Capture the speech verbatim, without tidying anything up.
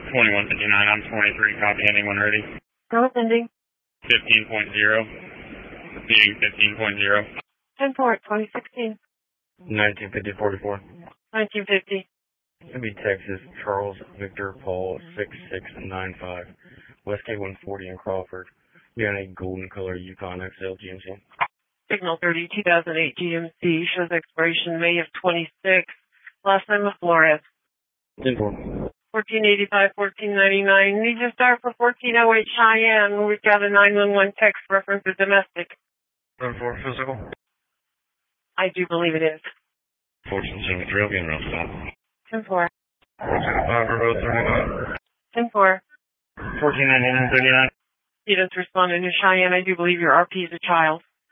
twenty-one fifty-nine, I'm twenty-three, copy, anyone ready? Go with ending. fifteen point zero, being fifteen point zero. ten four, twenty sixteen. nineteen fifty forty-four. nineteen fifty. It'd be Texas, Charles Victor Paul six six nine five. West K one forty in Crawford. Be on a golden color Yukon X L G M C. Signal thirty, two thousand eight G M C, shows expiration May of twenty-six. Last name of Flores. ten four. fourteen eighty-five, fourteen ninety-nine. Need to start for fourteen oh eight Cheyenne. We've got a nine one one text reference to domestic. ten four physical. I do believe it is. fourteen seventy-three, I'll be in round stop. ten four. fourteen five for road thirty-nine. ten four. fourteen ninety-nine thirty-nine. Students responding to Cheyenne. I do believe your R P is a child.